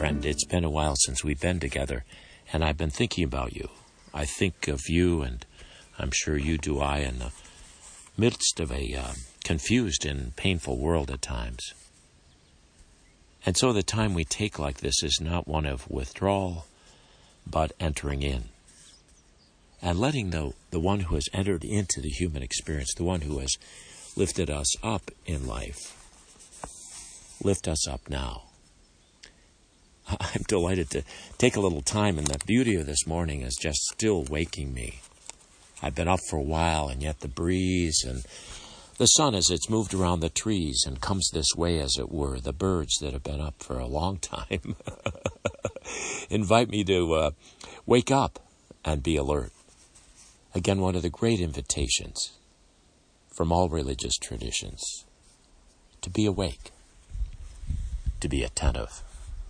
friend, it's been a while since we've been together, and I've been thinking about you. I think of you, and I'm sure you do I, in the midst of a confused and painful world at times. And so the time we take like this is not one of withdrawal, but entering in. And letting the one who has entered into the human experience, the one who has lifted us up in life, lift us up now. I'm delighted to take a little time, and the beauty of this morning is just still waking me. I've been up for a while, and yet the breeze and the sun, as it's moved around the trees and comes this way, as it were, the birds that have been up for a long time, invite me to wake up and be alert. Again, one of the great invitations from all religious traditions, to be awake, to be attentive.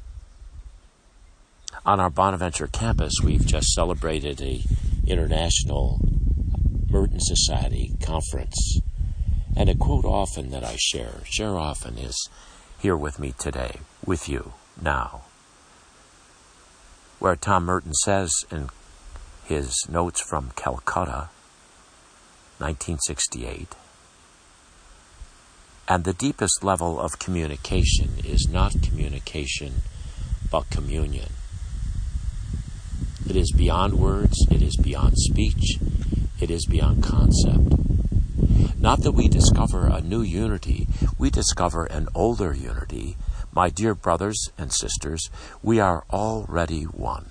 On our Bonaventure campus, we've just celebrated an International Merton Society conference. And a quote often that I share often is here with me today, with you now, where Tom Merton says in his notes from Calcutta, 1968, and the deepest level of communication is not communication, but communion. It is beyond words, it is beyond speech, it is beyond concept. Not that we discover a new unity, we discover an older unity. My dear brothers and sisters, we are already one.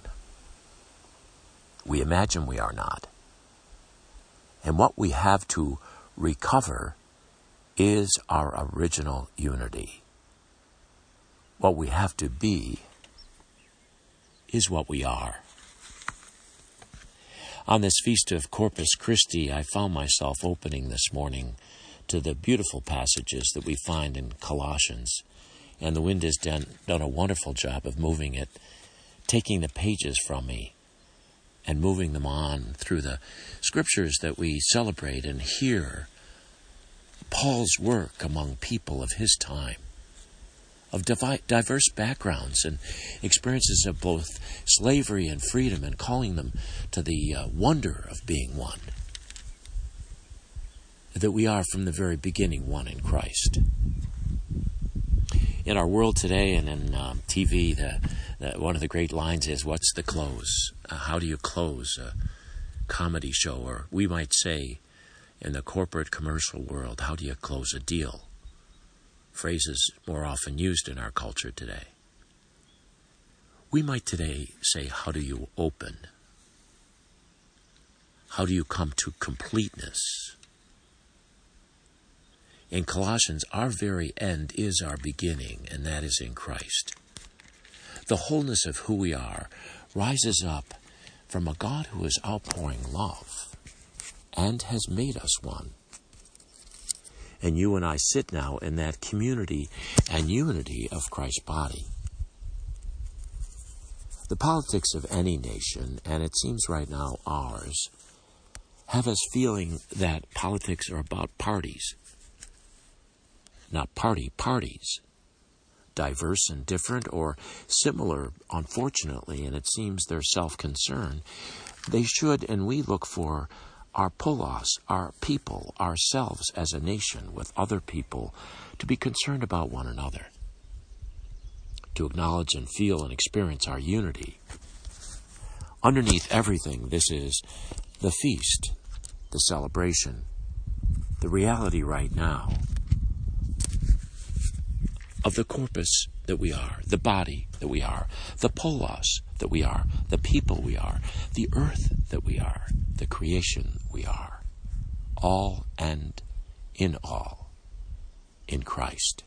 We imagine we are not. And what we have to recover is our original unity. What we have to be is what we are. On this feast of Corpus Christi, I found myself opening this morning to the beautiful passages that we find in Colossians. And the wind has done a wonderful job of moving it, taking the pages from me and moving them on through the scriptures that we celebrate and hear Paul's work among people of his time, of diverse backgrounds and experiences of both slavery and freedom, and calling them to the wonder of being one. That we are from the very beginning one in Christ. In our world today and in TV, one of the great lines is, what's the close? How do you close a comedy show? Or we might say, in the corporate commercial world, how do you close a deal? Phrases more often used in our culture today. We might today say, how do you open? How do you come to completeness? In Colossians, our very end is our beginning, and that is in Christ. The wholeness of who we are rises up from a God who is outpouring love and has made us one. And you and I sit now in that community and unity of Christ's body. The politics of any nation, and it seems right now ours, have us feeling that politics are about parties. Not parties. Diverse and different, or similar, unfortunately, and it seems they're self-concerned. They should, and we look for our polos, our people, ourselves as a nation with other people, to be concerned about one another, to acknowledge and feel and experience our unity. Underneath everything, this is the feast, the celebration, the reality right now of the corpus that we are, the body that we are, the polos that we are, the people we are, the earth that we are, the creation we are, all and in all, in Christ.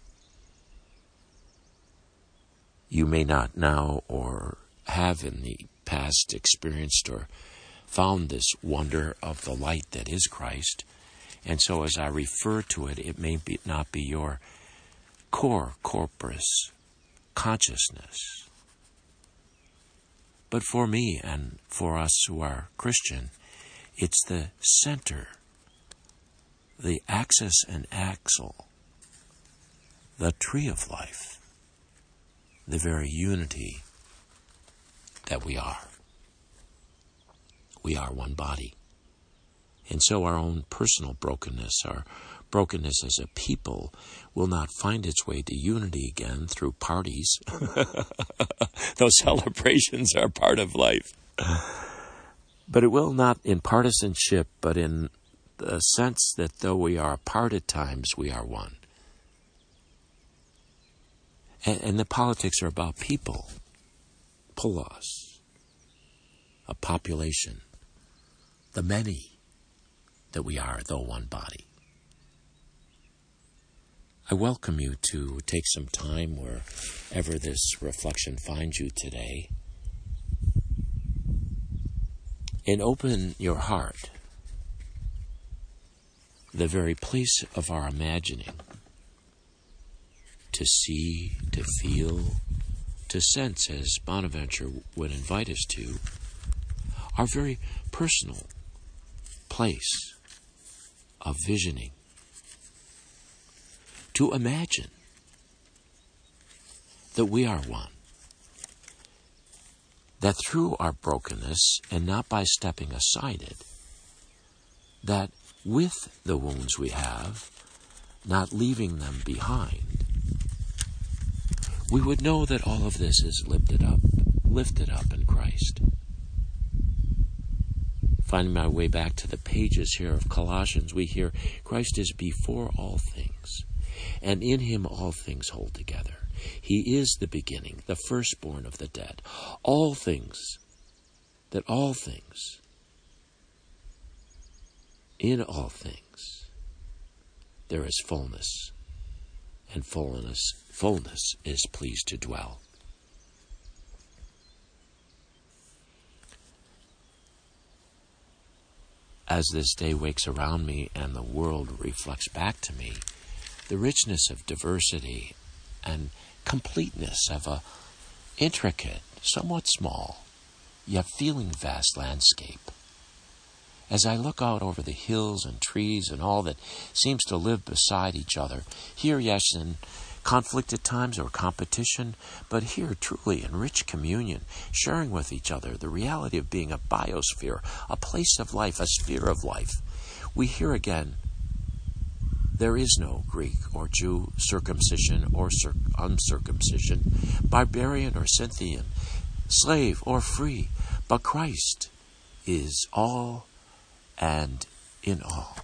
You may not now or have in the past experienced or found this wonder of the light that is Christ, and so as I refer to it, it may not be your core corpus consciousness. But for me and for us who are Christian, it's the center, the axis and axle, the tree of life, the very unity that we are. We are one body. And so our own personal brokenness, our brokenness as a people, will not find its way to unity again through parties. Those celebrations are part of life. But it will not in partisanship, but in the sense that though we are apart at times, we are one. And the politics are about people, polos, a population, the many that we are, though one body. I welcome you to take some time wherever this reflection finds you today and open your heart, the very place of our imagining, to see, to feel, to sense, as Bonaventure would invite us to, our very personal place of visioning, to imagine that we are one, that through our brokenness, and not by stepping aside it, that with the wounds we have, not leaving them behind, we would know that all of this is lifted up in Christ. Finding my way back to the pages here of Colossians, we hear Christ is before all things, and in him all things hold together. He is the beginning, the firstborn of the dead. All things, in all things, there is fullness, and fullness is pleased to dwell. As this day wakes around me and the world reflects back to me, the richness of diversity and completeness of a intricate, somewhat small, yet feeling vast landscape. As I look out over the hills and trees and all that seems to live beside each other, here, yes, in conflict at times or competition, but here truly in rich communion, sharing with each other the reality of being a biosphere, a place of life, a sphere of life. We hear again, there is no Greek or Jew, circumcision or uncircumcision, barbarian or Scythian, slave or free, but Christ is all and in all.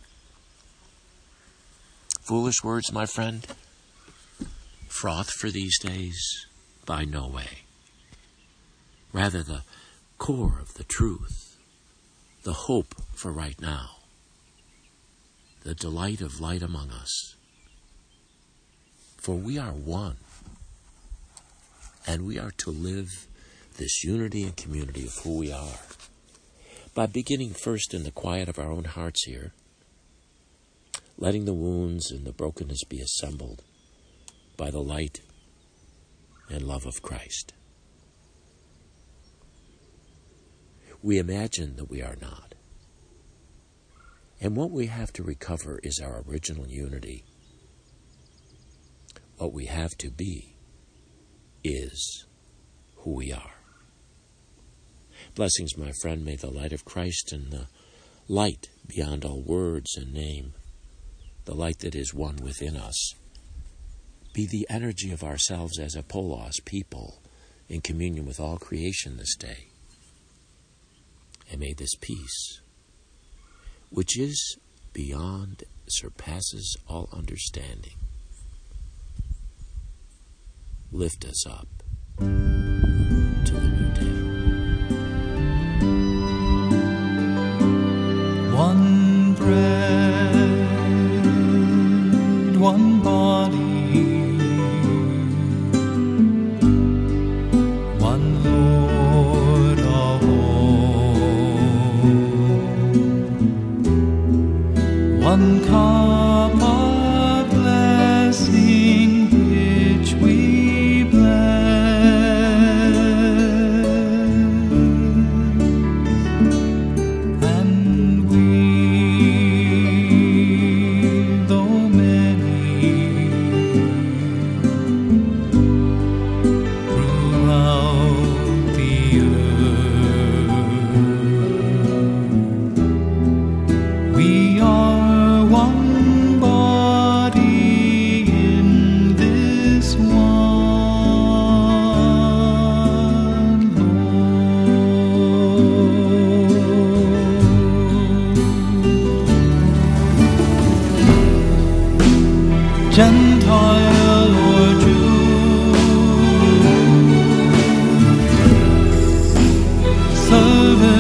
Foolish words, my friend? Froth for these days? By no way. Rather the core of the truth, the hope for right now, the delight of light among us. For we are one, and we are to live this unity and community of who we are by beginning first in the quiet of our own hearts here, letting the wounds and the brokenness be assembled by the light and love of Christ. We imagine that we are not. And what we have to recover is our original unity. What we have to be is who we are. Blessings, my friend. May the light of Christ and the light beyond all words and name, the light that is one within us, be the energy of ourselves as a polos, people, in communion with all creation this day. And may this peace, which is beyond, surpasses all understanding, lift us up to the new day. One bread, one body, one Lord of all, one cup of blessing which we bless, and we, though many, Gentile or Jew, servant